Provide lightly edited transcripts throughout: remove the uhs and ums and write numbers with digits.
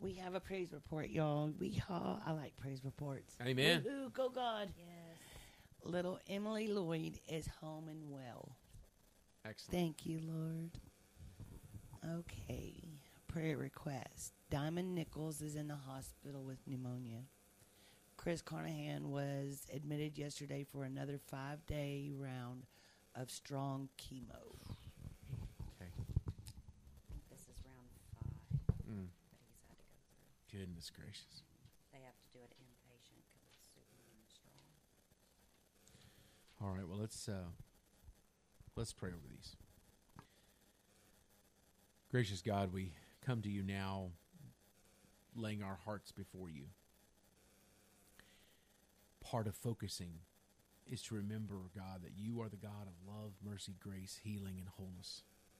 We have a praise report, y'all. I like praise reports. Amen. Woo-hoo, go God. Yes. Little Emily Lloyd is home and well. Excellent. Thank you, Lord. Okay. Prayer request. Diamond Nichols is in the hospital with pneumonia. Chris Carnahan was admitted yesterday for another 5-day round of strong chemo. Okay. I think this is round 5 that he's had to go through. Goodness gracious. They have to do it inpatient because it's super strong. All right. Well, let's pray over these. Gracious God, we come to you now, laying our hearts before you. Part of focusing is to remember, God, that you are the God of love, mercy, grace, healing, and wholeness.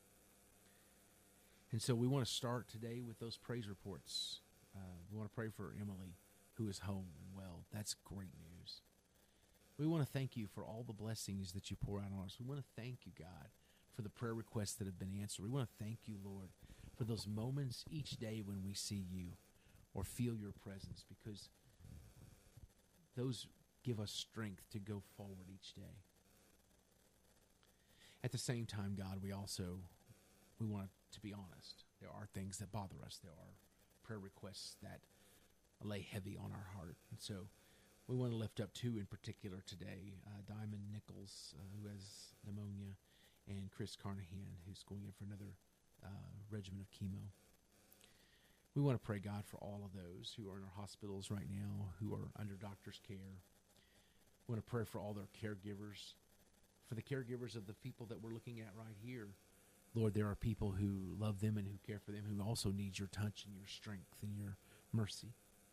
And so we want to start today with those praise reports. We want to pray for Emily, who is home and well. That's great news. We want to thank you for all the blessings that you pour out on us. We want to thank you, God, for the prayer requests that have been answered. We want to thank you, Lord, for those moments each day when we see you or feel your presence, because those give us strength to go forward each day. At the same time, God, we want to be honest. There are things that bother us. There are prayer requests that lay heavy on our heart. And so we want to lift up 2 in particular today, Diamond Nichols, who has pneumonia, and Chris Carnahan, who's going in for another regimen of chemo. We want to pray, God, for all of those who are in our hospitals right now, who are under doctor's care. We want to pray for all their caregivers, for the caregivers of the people that we're looking at right here. Lord, there are people who love them and who care for them, who also need your touch and your strength and your mercy.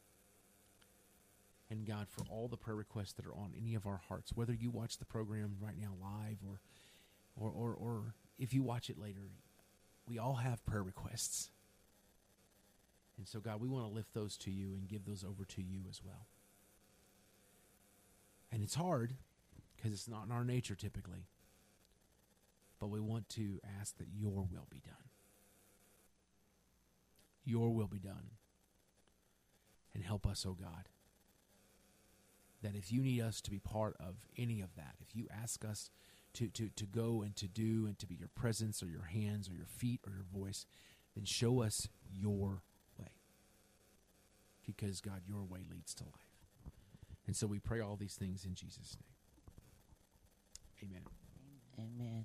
And God, for all the prayer requests that are on any of our hearts, whether you watch the program right now live or if you watch it later, we all have prayer requests. And so, God, we want to lift those to you and give those over to you as well. And it's hard because it's not in our nature typically. But we want to ask that your will be done. Your will be done. And help us, oh God, that if you need us to be part of any of that, if you ask us to go and to do and to be your presence or your hands or your feet or your voice, then show us your way. Because, God, your way leads to life. And so we pray all these things in Jesus' name. Amen. Amen.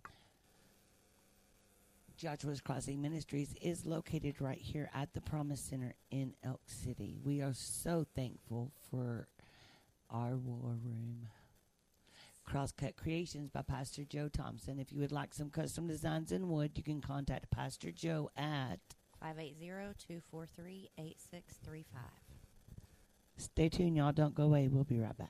Joshua's Crossing Ministries is located right here at the Promise Center in Elk City. We are so thankful for our war room. Crosscut Creations by Pastor Joe Thompson. If you would like some custom designs in wood, you can contact Pastor Joe at 580-243-8635. Stay tuned, y'all. Don't go away. We'll be right back.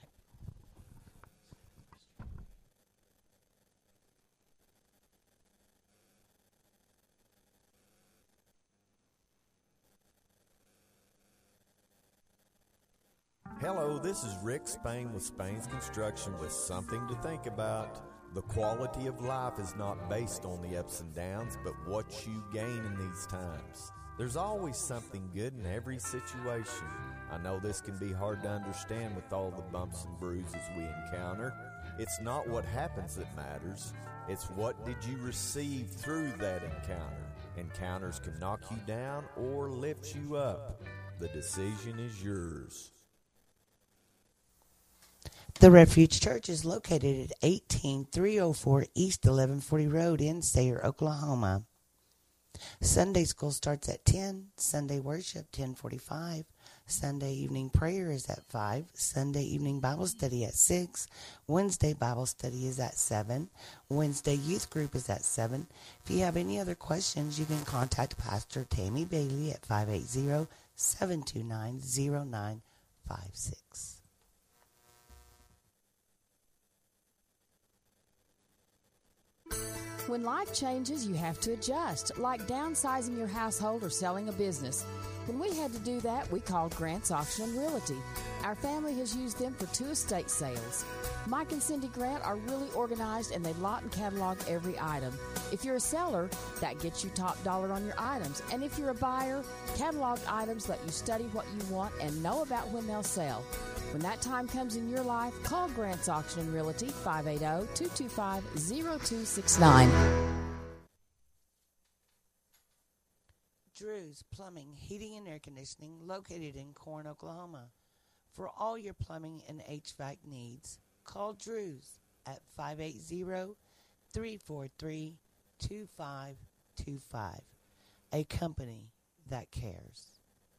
Hello, this is Rick Spain with Spain's Construction with something to think about. The quality of life is not based on the ups and downs, but what you gain in these times. There's always something good in every situation. I know this can be hard to understand with all the bumps and bruises we encounter. It's not what happens that matters. It's what did you receive through that encounter. Encounters can knock you down or lift you up. The decision is yours. The Refuge Church is located at 18304 East 1140 Road in Sayre, Oklahoma. Sunday school starts at 10, Sunday worship 10:45, Sunday evening prayer is at 5, Sunday evening Bible study at 6, Wednesday Bible study is at 7, Wednesday youth group is at 7. If you have any other questions, you can contact Pastor Tammy Bailey at 580-729-0956. When life changes, you have to adjust, like downsizing your household or selling a business. When we had to do that, we called Grant's Auction and Realty. Our family has used them for 2 estate sales. Mike and Cindy Grant are really organized, and they lot and catalog every item. If you're a seller, that gets you top dollar on your items. And if you're a buyer, catalog items let you study what you want and know about when they'll sell. When that time comes in your life, call Grant's Auction and Realty, 580-225-0269. Drew's Plumbing, Heating, and Air Conditioning, located in Corinth, Oklahoma. For all your plumbing and HVAC needs, call Drew's at 580-343-2525, a company that cares.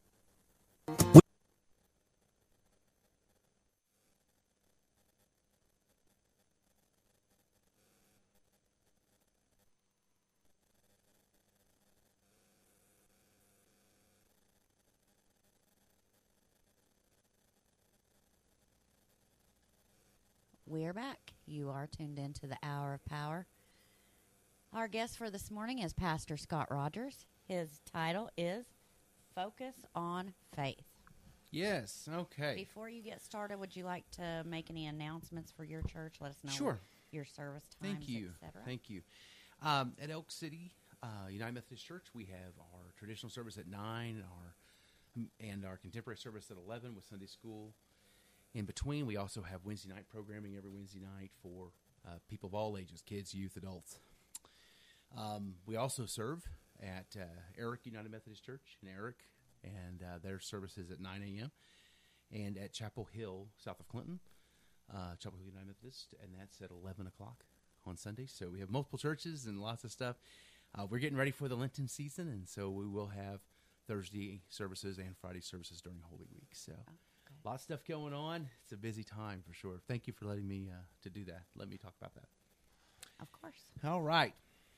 We're back. You are tuned into the Hour of Power. Our guest for this morning is Pastor Scott Rogers. His title is Focus on Faith. Yes, okay. Before you get started, would you like to make any announcements for your church? Let us know Sure. your service times, Thank you. etc. Thank you. At Elk City United Methodist Church, we have our traditional service at 9 and our contemporary service at 11 with Sunday school. In between, we also have Wednesday night programming every Wednesday night for people of all ages, kids, youth, adults. We also serve at Eric United Methodist Church in Eric, and their service is at 9 a.m. And at Chapel Hill, south of Clinton, Chapel Hill United Methodist, and that's at 11 o'clock on Sunday. So we have multiple churches and lots of stuff. We're getting ready for the Lenten season, and so we will have Thursday services and Friday services during Holy Week. So a lot of stuff going on. It's a busy time for sure. Thank you for letting me to do that. Let me talk about that. Of course. All right.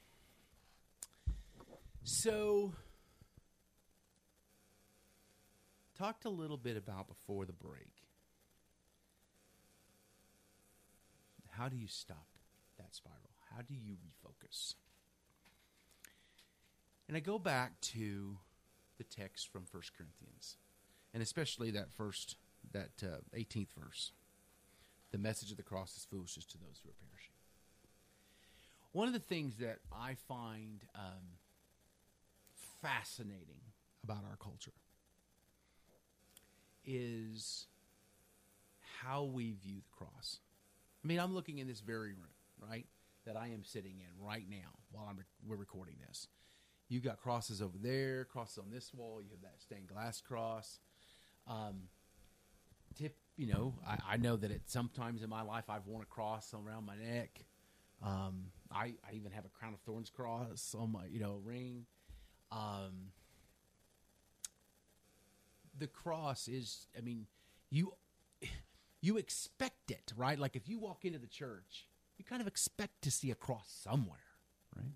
So, talked a little bit about before the break. How do you stop that spiral? How do you refocus? And I go back to the text from 1 Corinthians, and especially that 18th verse. The message of the cross is foolishness to those who are perishing. One of the things that I find fascinating about our culture is how we view the cross. I mean, I'm looking in this very room, right, that I am sitting in right now while we're recording this. You've got crosses over there, crosses on this wall. You have that stained glass cross. I know that sometimes in my life I've worn a cross around my neck. I even have a crown of thorns cross on my, ring. The cross is, you expect it, right? Like if you walk into the church, you kind of expect to see a cross somewhere, right?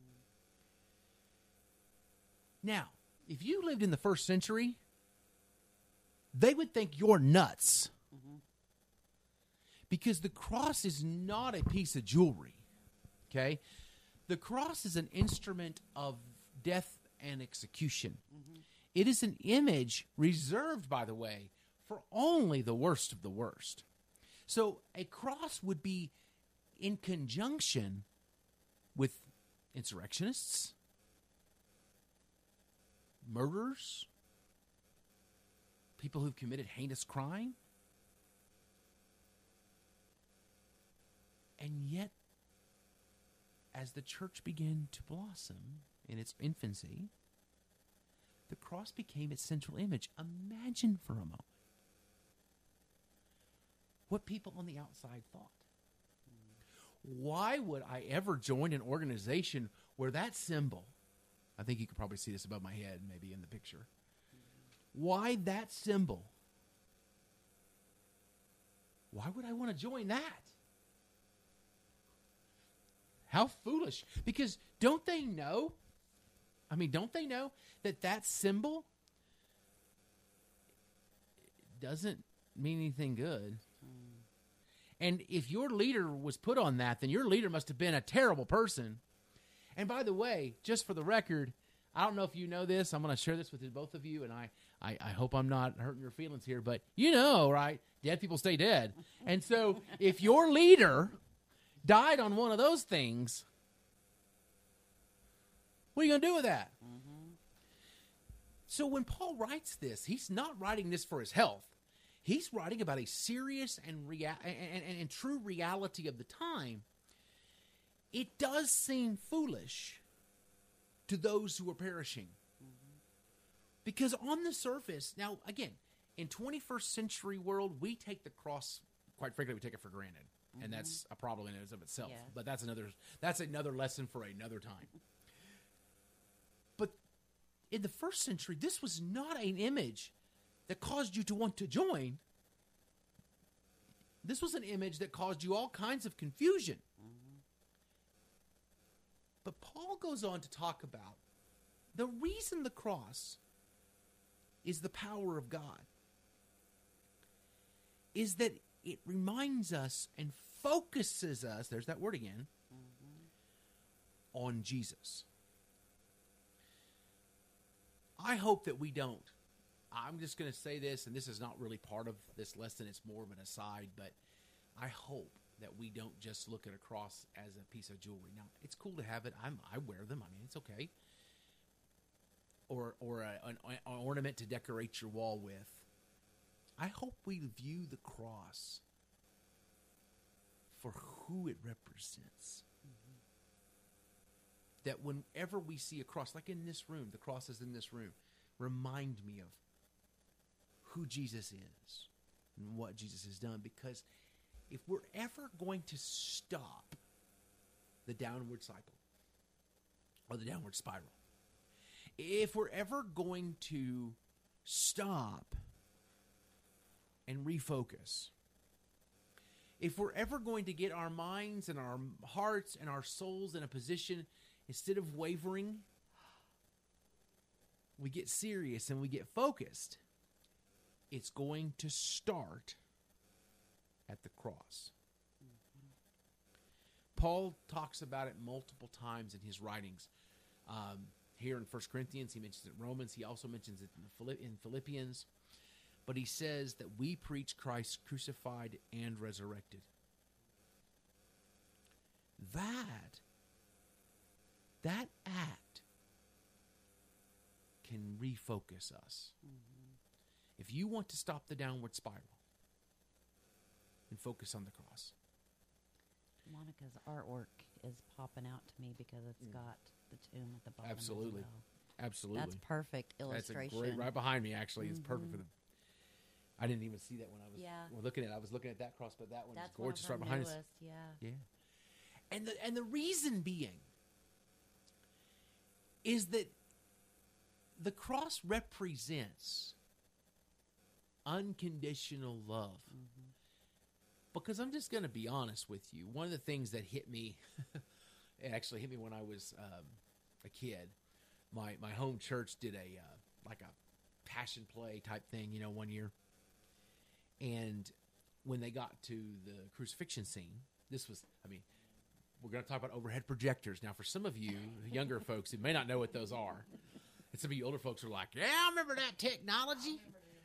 Now, if you lived in the first century, they would think you're nuts. Mm-hmm. Because the cross is not a piece of jewelry, okay? The cross is an instrument of death and execution. Mm-hmm. It is an image reserved, by the way, for only the worst of the worst. So a cross would be in conjunction with insurrectionists, murderers, people who've committed heinous crime. And yet, as the church began to blossom in its infancy, the cross became its central image. Imagine for a moment what people on the outside thought. Why would I ever join an organization where that symbol, I think you could probably see this above my head, maybe in the picture. Why that symbol? Why would I want to join that? How foolish. Because don't they know that symbol doesn't mean anything good? And if your leader was put on that, then your leader must have been a terrible person. And by the way, just for the record, I don't know if you know this. I'm going to share this with both of you, and I hope I'm not hurting your feelings here, but you know, right? Dead people stay dead. And so if your leader died on one of those things, what are you going to do with that? Mm-hmm. So when Paul writes this, he's not writing this for his health. He's writing about a serious and true reality of the time. It does seem foolish to those who are perishing. Mm-hmm. Because on the surface, now again, in 21st century world, we take the cross, quite frankly, we take it for granted. Mm-hmm. And that's a problem in and of itself. Yeah. But that's another lesson for another time. But in the first century, this was not an image that caused you to want to join. This was an image that caused you all kinds of confusion. Mm-hmm. But Paul goes on to talk about the reason the cross is the power of God is that it reminds us and focuses us, there's that word again, mm-hmm. on Jesus. I hope that we don't. I'm just going to say this, and this is not really part of this lesson. It's more of an aside, but I hope that we don't just look at a cross as a piece of jewelry. Now, it's cool to have it. I wear them. I mean, it's okay. Or an ornament to decorate your wall with. I hope we view the cross for who it represents. Mm-hmm. That whenever we see a cross, like in this room, the cross is in this room, remind me of who Jesus is and what Jesus has done. Because if we're ever going to stop the downward cycle or the downward spiral, if we're ever going to stop and refocus, if we're ever going to get our minds and our hearts and our souls in a position, instead of wavering, we get serious and we get focused, it's going to start at the cross. Mm-hmm. Paul talks about it multiple times in his writings. Here in 1 Corinthians, he mentions it in Romans. He also mentions it in Philippians. But he says that we preach Christ crucified and resurrected. That act can refocus us. Mm-hmm. If you want to stop the downward spiral, then focus on the cross. Monica's artwork is popping out to me because it's got the tomb at the bottom. Absolutely. As well. Absolutely. That's perfect illustration. That's a great, right behind me, actually. It's perfect for the... I didn't even see that when I was looking at it. I was looking at that cross, but that one is gorgeous right behind us. Yeah. And the reason being is that the cross represents unconditional love. Mm-hmm. Because I'm just going to be honest with you. One of the things that hit me, it actually hit me when I was a kid. My home church did a passion play type thing, one year. And when they got to the crucifixion scene, we're going to talk about overhead projectors. Now, for some of you younger folks who may not know what those are, and some of you older folks are like, yeah, I remember that technology.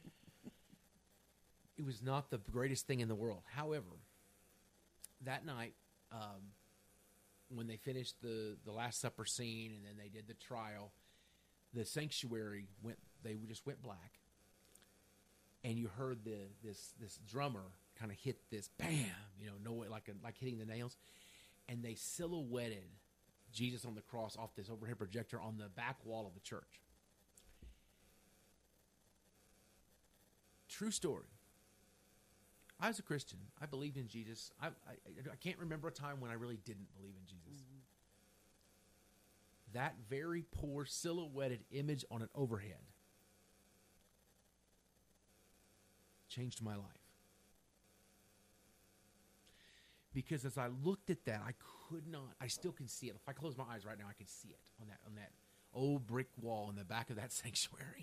It was not the greatest thing in the world. However, that night, when they finished the Last Supper scene and then they did the trial, the sanctuary just went black. And you heard this drummer kind of hit this bam, like hitting the nails, and they silhouetted Jesus on the cross off this overhead projector on the back wall of the church. True story. I was a Christian. I believed in Jesus. I can't remember a time when I really didn't believe in Jesus. Mm-hmm. That very poor silhouetted image on an overhead changed my life. Because as I looked at that, I still can see it. If I close my eyes right now, I can see it on that old brick wall in the back of that sanctuary.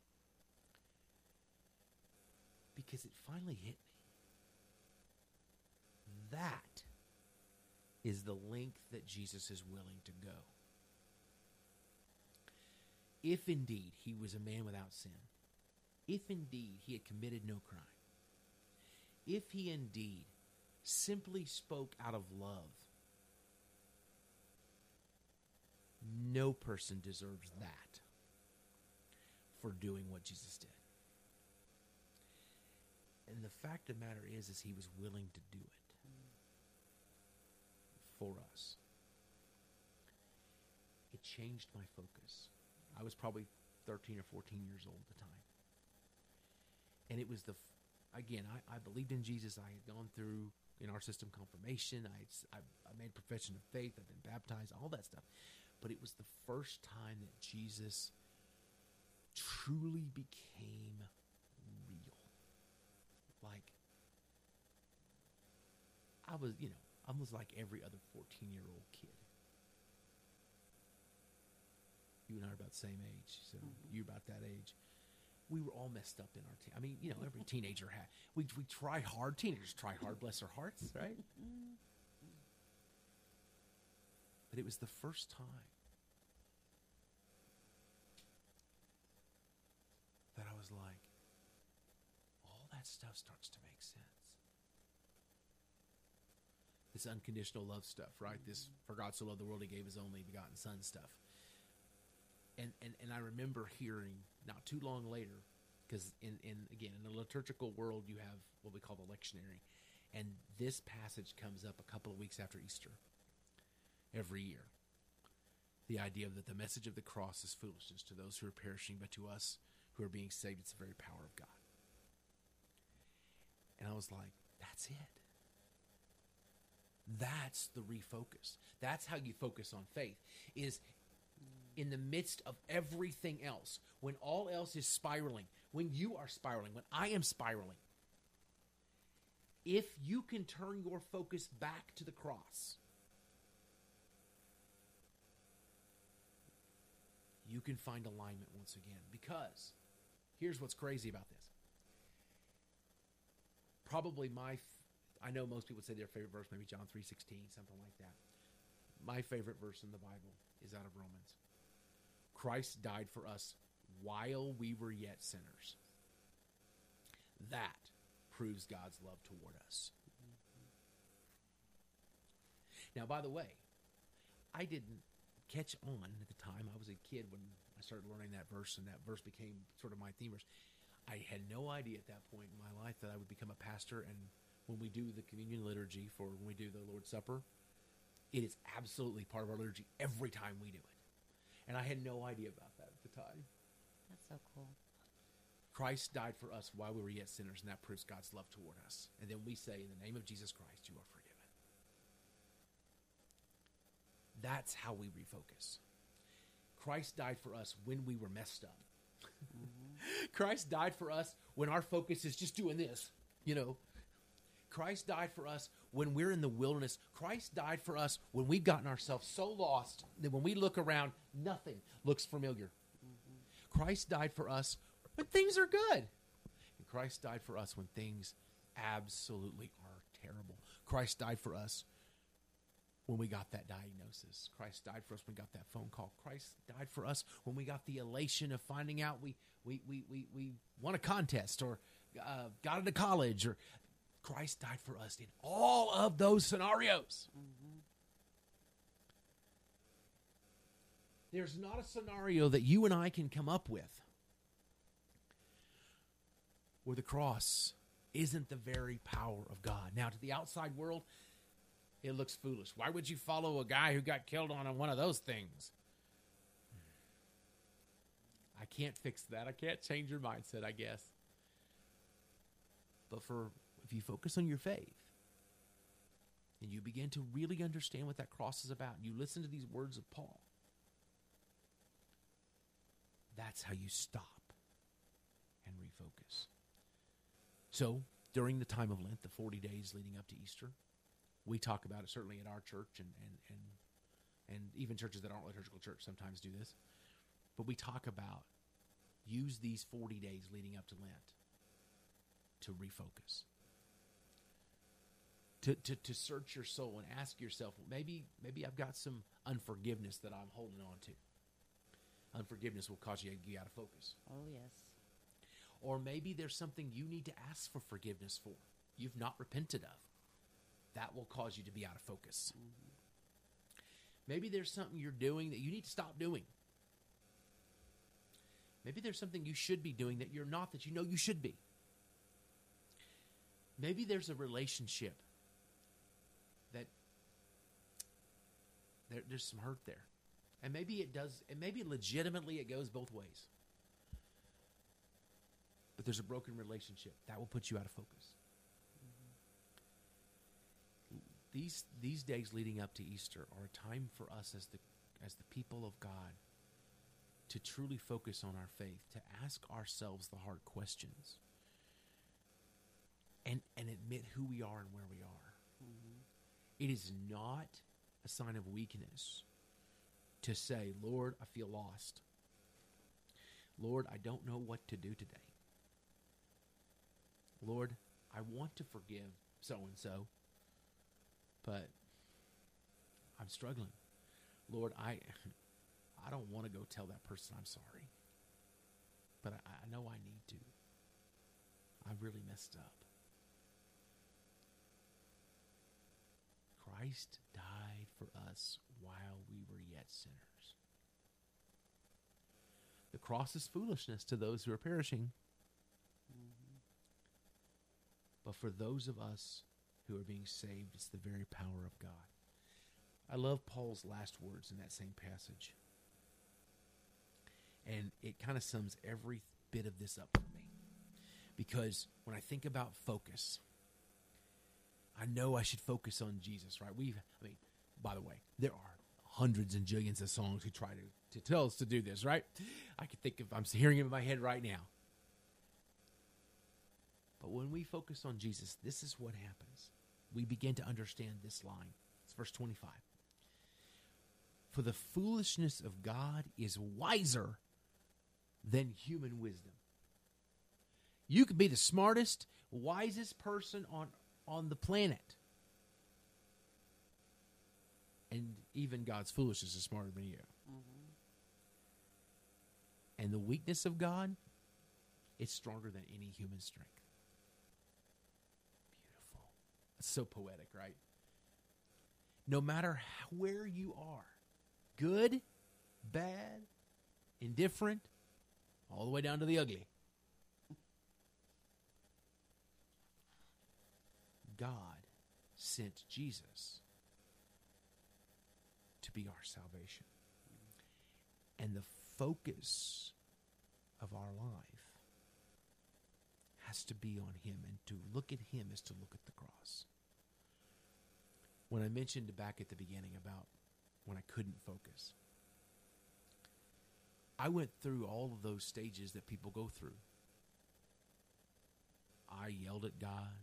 Because it finally hit me. That is the length that Jesus is willing to go. If indeed he was a man without sin, if indeed he had committed no crime, if he indeed simply spoke out of love, no person deserves that for doing what Jesus did. And the fact of the matter is he was willing to do it for us. It changed my focus. I was probably 13 or 14 years old at the time. And it was again, I believed in Jesus. I had gone through, in our system, confirmation. I made profession of faith. I've been baptized, all that stuff. But it was the first time that Jesus truly became real. Like, I was like every other 14-year-old kid. You and I are about the same age, so you're about that age. We were all messed up in our I mean, every teenager had. We try hard. Teenagers try hard, bless their hearts, right? But it was the first time that I was like, all that stuff starts to make sense. This unconditional love stuff, right? This for God so loved the world he gave his only begotten son stuff. And I remember hearing not too long later, because in the liturgical world you have what we call the lectionary, and this passage comes up a couple of weeks after Easter every year. The idea that the message of the cross is foolishness to those who are perishing, but to us who are being saved, it's the very power of God. And I was like, that's it. That's the refocus. That's how you focus on faith, is in the midst of everything else, when all else is spiraling, when you are spiraling, when I am spiraling, if you can turn your focus back to the cross, you can find alignment once again. Because here's what's crazy about this. Probably I know most people say their favorite verse, maybe John 3:16, something like that. My favorite verse in the Bible is out of Romans. Christ died for us while we were yet sinners. That proves God's love toward us. Now, by the way, I didn't catch on at the time. I was a kid when I started learning that verse, and that verse became sort of my theme verse. I had no idea at that point in my life that I would become a pastor, and when we do the communion liturgy for when we do the Lord's Supper, it is absolutely part of our liturgy every time we do it. And I had no idea about that at the time. That's so cool. Christ died for us while we were yet sinners, and that proves God's love toward us. And then we say, in the name of Jesus Christ, you are forgiven. That's how we refocus. Christ died for us when we were messed up. Christ died for us when our focus is just doing this, Christ died for us when we're in the wilderness. Christ died for us when we've gotten ourselves so lost that when we look around, nothing looks familiar. Christ died for us when things are good. And Christ died for us when things absolutely are terrible. Christ died for us when we got that diagnosis. Christ died for us when we got that phone call. Christ died for us when we got the elation of finding out we won a contest or got into college. Or Christ died for us in all of those scenarios. There's not a scenario that you and I can come up with where the cross isn't the very power of God. Now, to the outside world, it looks foolish. Why would you follow a guy who got killed on one of those things? I can't fix that. I can't change your mindset, I guess. But if you focus on your faith and you begin to really understand what that cross is about, and you listen to these words of Paul, that's how you stop and refocus. So, during the time of Lent, the 40 days leading up to Easter, we talk about it certainly at our church, and even churches that aren't liturgical church sometimes do this. But we talk about use these 40 days leading up to Lent to refocus. To search your soul and ask yourself, maybe I've got some unforgiveness that I'm holding on to. Unforgiveness will cause you to get out of focus. Oh, yes. Or maybe there's something you need to ask for forgiveness for, you've not repented of. That will cause you to be out of focus. Maybe there's something you're doing that you need to stop doing. Maybe there's something you should be doing that you're not, that you know you should be. Maybe there's a relationship that there's some hurt there. And maybe it does, and maybe legitimately it goes both ways. But there's a broken relationship. That will put you out of focus. These days leading up to Easter are a time for us as the people of God to truly focus on our faith, to ask ourselves the hard questions, and admit who we are and where we are. It is not a sign of weakness to say, Lord, I feel lost. Lord, I don't know what to do today. Lord, I want to forgive so-and-so, but I'm struggling. Lord, I don't want to go tell that person I'm sorry, but I know I need to. I really messed up. Christ died for us while we were yet sinners. The cross is foolishness to those who are perishing. But for those of us who are being saved, it's the very power of God. I love Paul's last words in that same passage. And it kind of sums every bit of this up for me. Because when I think about focus, I know I should focus on Jesus, right? By the way, there are hundreds and jillions of songs who try to tell us to do this, right? I can think I'm hearing it in my head right now. But when we focus on Jesus, this is what happens. We begin to understand this line. It's verse 25. For the foolishness of God is wiser than human wisdom. You could be the smartest, wisest person on the planet. And even God's foolishness is smarter than you. And the weakness of God, it's stronger than any human strength. Beautiful. It's so poetic, right? No matter where you are, good, bad, indifferent, all the way down to the ugly, God sent Jesus to be our salvation. And the focus of our life has to be on him, and to look at him is to look at the cross. When I mentioned back at the beginning about when I couldn't focus, I went through all of those stages that people go through. I yelled at God.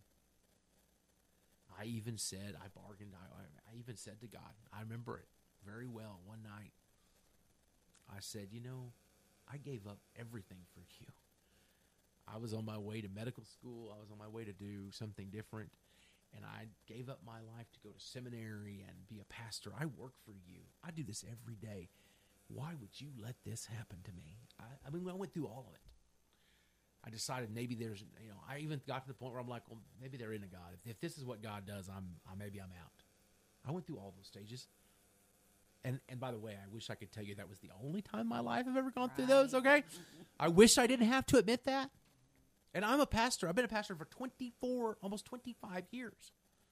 I even said, I bargained, I even said to God, I remember it very well, one night, I said, I gave up everything for you. I was on my way to medical school. I was on my way to do something different, and I gave up my life to go to seminary and be a pastor. I work for you. I do this every day. Why would you let this happen to me? I went through all of it. I decided maybe there's, I even got to the point where I'm like, well, maybe there isn't a God. If this is what God does, maybe I'm out. I went through all those stages. And by the way, I wish I could tell you that was the only time in my life I've ever gone through those, okay? I wish I didn't have to admit that. And I'm a pastor. I've been a pastor for 24, almost 25 years.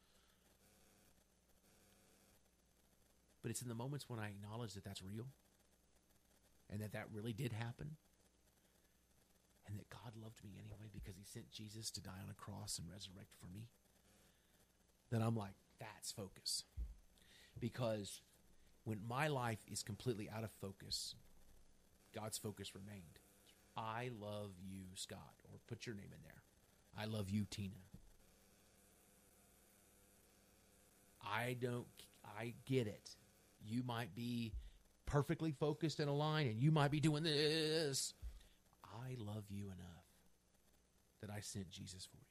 But it's in the moments when I acknowledge that that's real, and that really did happen, and that God loved me anyway because he sent Jesus to die on a cross and resurrect for me, then I'm like, that's focus. Because when my life is completely out of focus, God's focus remained. I love you, Scott, or put your name in there. I love you, Tina. I get it. You might be perfectly focused in a line, and you might be doing this. I love you enough that I sent Jesus for you.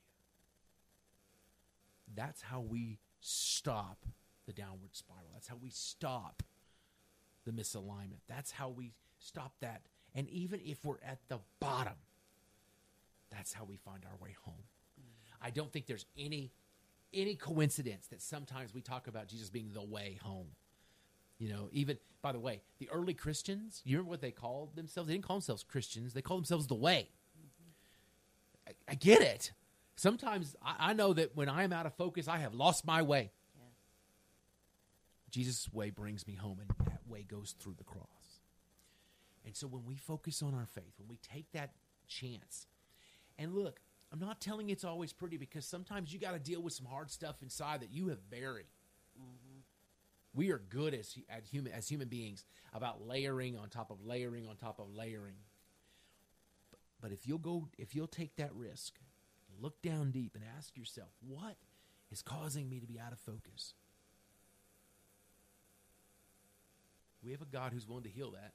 That's how we stop the downward spiral. That's how we stop the misalignment. That's how we stop that. And even if we're at the bottom, That's how we find our way home. I don't think there's any coincidence that sometimes we talk about Jesus being the way home. You know, even, by the way, the early Christians, you remember what they called themselves? They didn't call themselves Christians. They called themselves the way. I get it. Sometimes I know that when I am out of focus, I have lost my way. Yeah. Jesus' way brings me home, and that way goes through the cross. And so when we focus on our faith, when we take that chance, and look, I'm not telling you it's always pretty, because sometimes you got to deal with some hard stuff inside that you have buried. Mm-hmm. We are good as human beings about layering on top of layering on top of layering. But if you'll take that risk, look down deep and ask yourself, what is causing me to be out of focus? We have a God who's willing to heal that.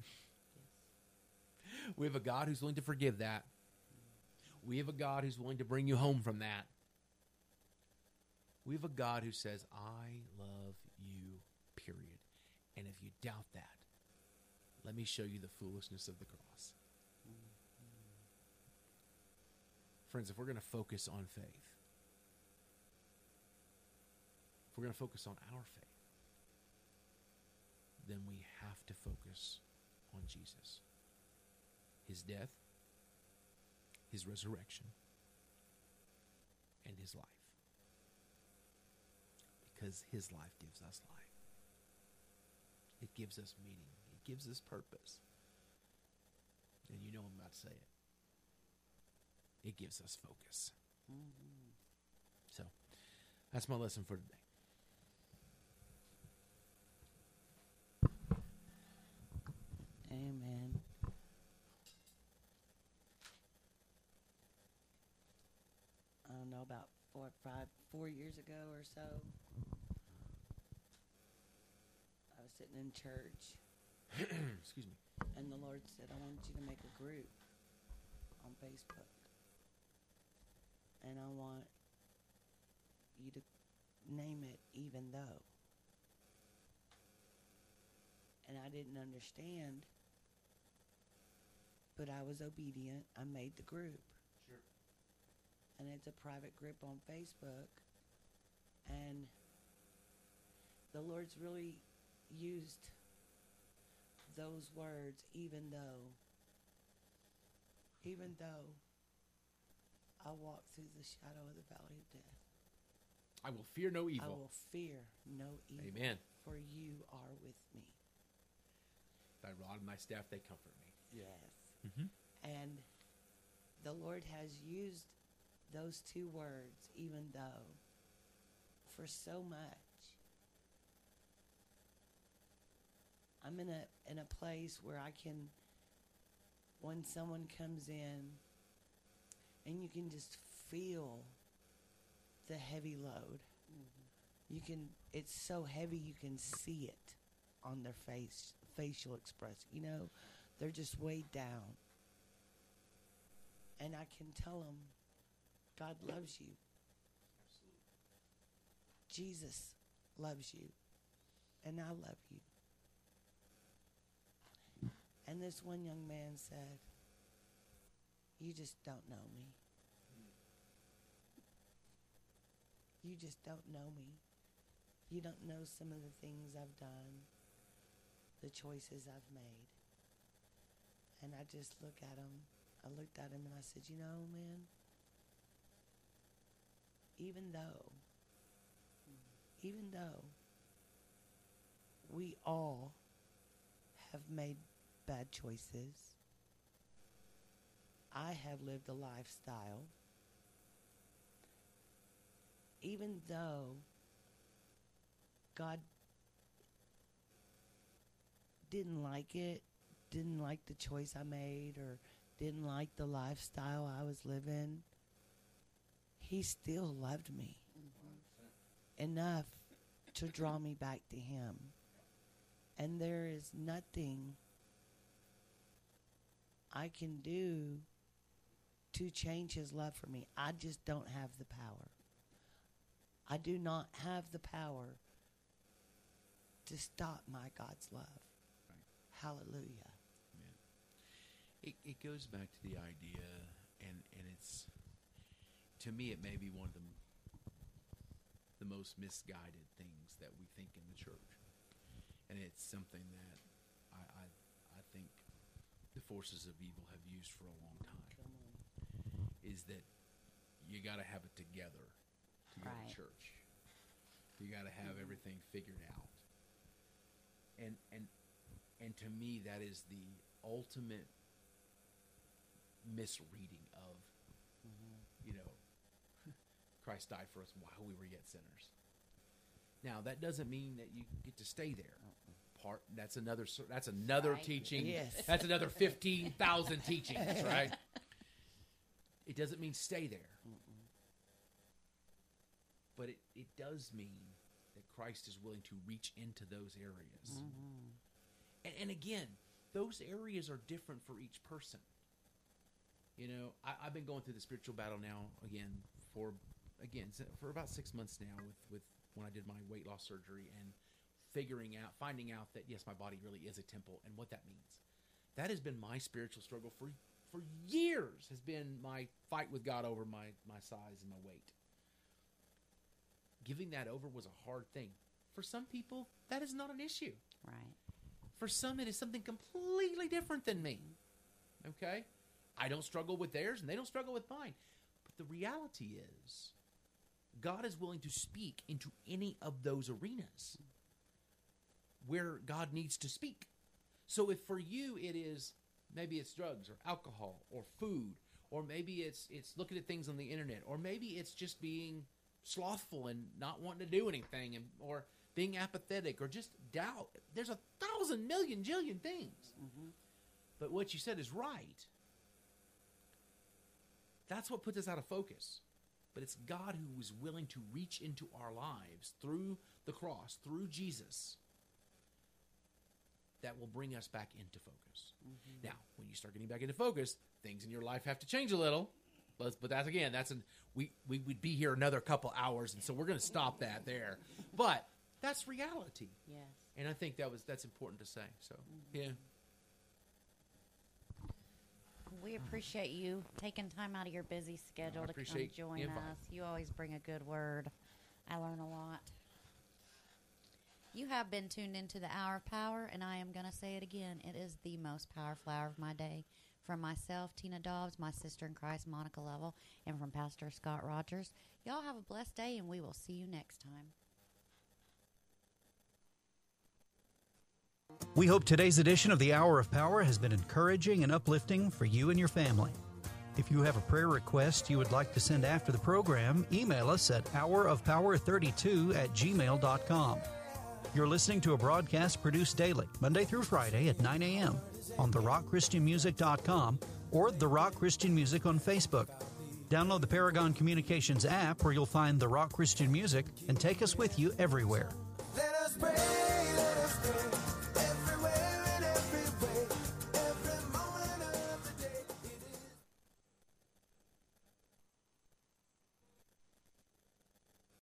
We have a God who's willing to forgive that. We have a God who's willing to bring you home from that. We have a God who says, I love you, period. And if you doubt that, let me show you the foolishness of the cross. Friends, if we're going to focus on faith, if we're going to focus on our faith, then we have to focus on Jesus. His death, his resurrection, and his life. Because his life gives us life. It gives us meaning. It gives us purpose. And you know I'm about to say it. It gives us focus. Mm-hmm. So, that's my lesson for today. Amen. I don't know, about 4 years ago or so, I was sitting in church, Excuse me. and the Lord said, I want you to make a group on Facebook. And I want you to name it Even Though. And I didn't understand, but I was obedient. I made the group. Sure. And it's a private group on Facebook. And the Lord's really used those words, even though I walk through the shadow of the valley of death, I will fear no evil. I will fear no evil. Amen. For you are with me. Thy rod and thy staff, they comfort me. Yes. Mm-hmm. And the Lord has used those two words, even though, for so much. I'm in a place where I can, when someone comes in, and you can just feel the heavy load. Mm-hmm. It's so heavy you can see it on their facial expression. You know, they're just weighed down. And I can tell them, God loves you. Absolutely. Jesus loves you. And I love you. And this one young man said, you just don't know me. You just don't know me. You don't know some of the things I've done, the choices I've made. And I just looked at him and I said, you know, man, even though we all have made bad choices, I have lived a lifestyle, even though God didn't like it, didn't like the choice I made, or didn't like the lifestyle I was living, he still loved me enough to draw me back to him. And there is nothing I can do to change his love for me. I just don't have the power. I do not have the power to stop my God's love. Right. Hallelujah. Amen. It goes back to the idea, and it's, to me, it may be one of the most misguided things that we think in the church, and it's something that I think the forces of evil have used for a long time. Is that you got to have it together to go to church. You got to have everything figured out, and to me, that is the ultimate misreading of, Christ died for us while we were yet sinners. Now, that doesn't mean that you get to stay there. That's another teaching. Yes. That's another 15,000 teachings, right? It doesn't mean stay there. But it does mean that Christ is willing to reach into those areas. And again, those areas are different for each person. I've been going through the spiritual battle now for about 6 months now with when I did my weight loss surgery and finding out that yes, my body really is a temple and what that means. That has been my spiritual struggle for years, has been my fight with God over my size and my weight. Giving that over was a hard thing. For some people, that is not an issue. Right. For some, it is something completely different than me. Okay? I don't struggle with theirs, and they don't struggle with mine. But the reality is, God is willing to speak into any of those arenas where God needs to speak. So if for you it is, maybe it's drugs or alcohol or food, or maybe it's looking at things on the internet, or maybe it's just being slothful and not wanting to do anything, or being apathetic, or just doubt. There's 1,000 million jillion things. But what you said is right. That's what puts us out of focus. But it's God who is willing to reach into our lives through the cross, through Jesus, that will bring us back into focus. Now, when you start getting back into focus, things in your life have to change a little. But we would be here another couple hours, and so we're going to stop that there. But that's reality. Yes. And I think that's important to say. So, yeah. We appreciate you taking time out of your busy schedule to come join us. You always bring a good word. I learn a lot. You have been tuned into the Hour of Power, and I am going to say it again. It is the most powerful hour of my day. From myself, Tina Dobbs, my sister in Christ, Monica Lovell, and from Pastor Scott Rogers. Y'all have a blessed day, and we will see you next time. We hope today's edition of the Hour of Power has been encouraging and uplifting for you and your family. If you have a prayer request you would like to send after the program, email us at hourofpower32@gmail.com. You're listening to a broadcast produced daily, Monday through Friday at 9 a.m. on therockchristianmusic.com or The Rock Christian Music on Facebook. Download the Paragon Communications app where you'll find The Rock Christian Music and take us with you everywhere.